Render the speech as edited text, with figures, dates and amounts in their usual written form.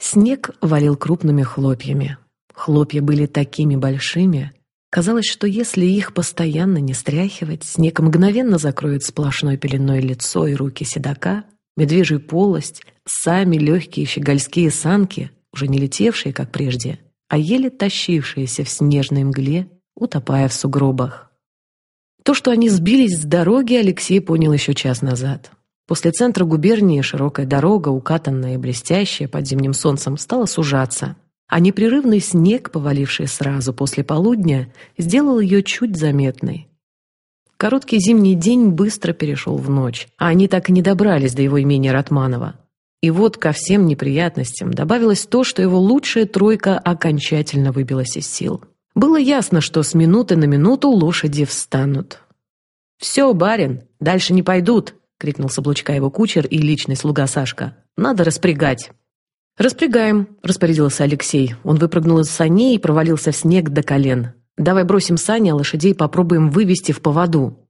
Снег валил крупными хлопьями. Хлопья были такими большими. Казалось, что если их постоянно не стряхивать, снег мгновенно закроет сплошной пеленой лицо и руки седока, медвежью полость, сами легкие щегольские санки, уже не летевшие, как прежде, а еле тащившиеся в снежной мгле, утопая в сугробах. То, что они сбились с дороги, Алексей понял еще час назад. После центра губернии широкая дорога, укатанная и блестящая под зимним солнцем, стала сужаться, а непрерывный снег, поваливший сразу после полудня, сделал ее чуть заметной. Короткий зимний день быстро перешел в ночь, а они так и не добрались до его имения Ратманова. И вот ко всем неприятностям добавилось то, что его лучшая тройка окончательно выбилась из сил. Было ясно, что с минуты на минуту лошади встанут. «Все, барин, дальше не пойдут!» — крикнул с облучка его кучер и личный слуга Сашка. «Надо распрягать». «Распрягаем», — распорядился Алексей. Он выпрыгнул из саней и провалился в снег до колен. «Давай бросим сани, а лошадей попробуем вывести в поводу».